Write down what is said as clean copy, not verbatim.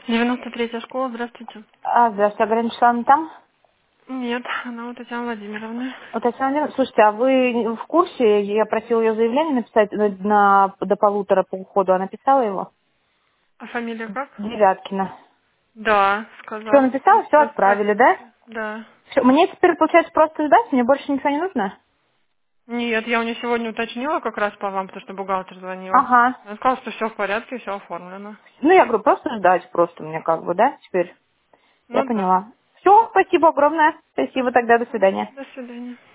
93-я школа, здравствуйте. Здравствуйте, Галина Вячеславовна там? Нет, она у Татьяны Владимировны. Вот, Татьяна Владимировна, слушайте, а вы в курсе, я просила ее заявление написать до полутора по уходу, она написала его? А фамилия как? Девяткина. Да, Все сказала. написала, все отправили, да? Отправите. Да. Всё, мне теперь, получается, просто ждать, мне больше ничего не нужно? Нет, я у нее сегодня уточнила как раз по вам, потому что бухгалтер звонил. Ага. Она сказала, что все в порядке, все оформлено. Ну, я говорю, просто ждать просто мне как бы, да, теперь? Я Ну да. поняла. Все, спасибо огромное. Спасибо тогда, до свидания. До свидания.